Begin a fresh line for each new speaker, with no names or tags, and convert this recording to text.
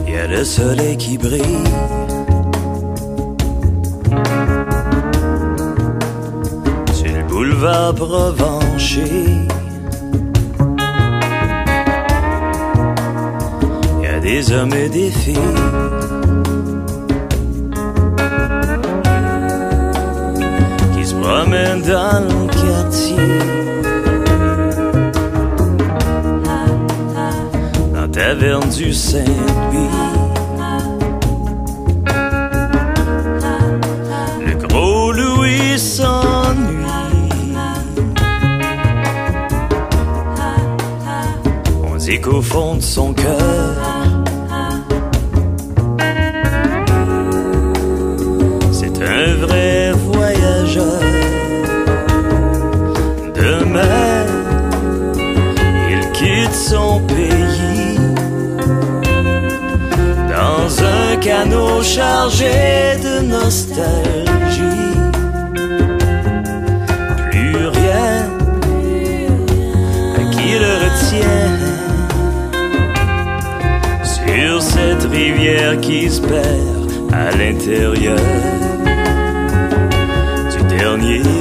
Il y a le soleil qui brille. Sur le boulevard Provencher. Il y a des hommes et des filles. Qui se promènent dans le quartier. Taverne du Saint-Louis. Le gros Louis s'ennuie. On dit qu'au fond de son cœur, c'est un vrai voyageur. Demain, il quitte son pays dans un canot chargé de nostalgie. Plus rien qui le retient sur cette rivière qui se perd à l'intérieur du dernier